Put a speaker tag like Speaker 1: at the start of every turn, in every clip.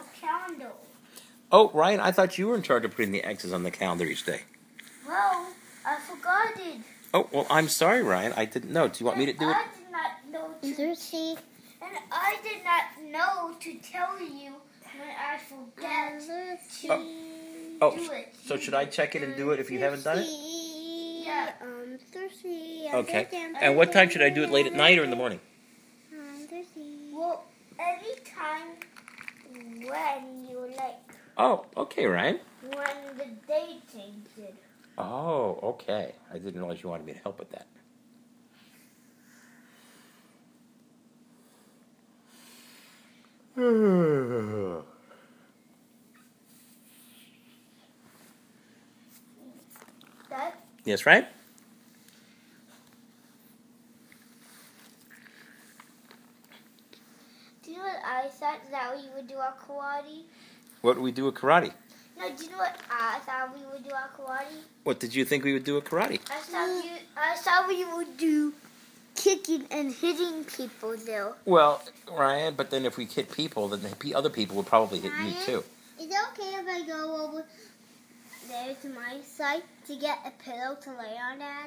Speaker 1: calendar.
Speaker 2: Oh, Ryan, I thought you were in charge of putting the X's on the calendar each day.
Speaker 1: Well, I forgot it.
Speaker 2: Oh, well, I'm sorry, Ryan. I didn't know. Do you want me to do it?
Speaker 1: I did not know and I did not know to tell you when I forget to do it.
Speaker 2: So should I check it and do it if you haven't done it?
Speaker 1: Yeah.
Speaker 2: Okay. And what time should I do it? Late at night or in the morning?
Speaker 1: Well, anytime when you like.
Speaker 2: Oh, okay, Ryan.
Speaker 1: When the day changes.
Speaker 2: Oh, okay. I didn't realize you wanted me to help with that.
Speaker 1: Dad?
Speaker 2: Yes, Ryan?
Speaker 1: Do you know what I thought that we would do our karate?
Speaker 2: What do we do at karate?
Speaker 1: No, do you know what I thought we would do our karate?
Speaker 2: What did you think we would do at karate?
Speaker 1: I thought we would do kicking and hitting people though.
Speaker 2: Well, Ryan, but then if we hit people, then the other people would probably hit you too.
Speaker 1: Is it okay if I go over there to my side to get a pillow to lay on, Dad?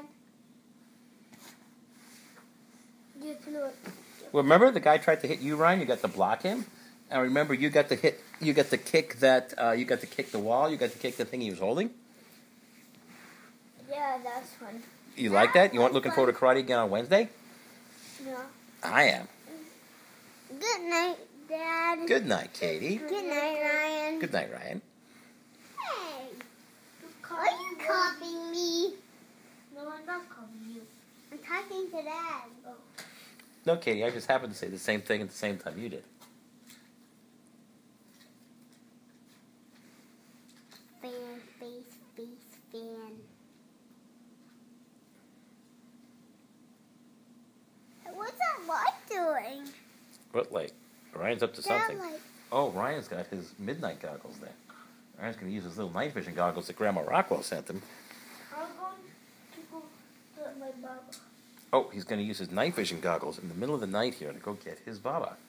Speaker 2: Well, remember the guy tried to hit you, Ryan? You got to block him, and remember you got to kick you got to kick the wall, you got to kick the thing he was holding.
Speaker 1: Yeah, that's fun.
Speaker 2: You like that? You want looking forward to karate again on Wednesday?
Speaker 1: No.
Speaker 2: I am.
Speaker 1: Good night, Dad.
Speaker 2: Good night, Katie.
Speaker 1: Good night, Ryan.
Speaker 2: Good night, Ryan.
Speaker 1: Hey, are you copying me? No, I'm not copying you. I'm talking to Dad. Oh.
Speaker 2: No, Katie, I just happened to say the same thing at the same time you did.
Speaker 1: Fan, face, fan. What's that light doing?
Speaker 2: What light? Ryan's up to something.
Speaker 1: That light.
Speaker 2: Oh, Ryan's got his midnight goggles there. Ryan's going to use his little night vision goggles that Grandma Rockwell sent him.
Speaker 1: I'm going to go get my Baba.
Speaker 2: Oh, he's going to use his night vision goggles in the middle of the night here to go get his Baba.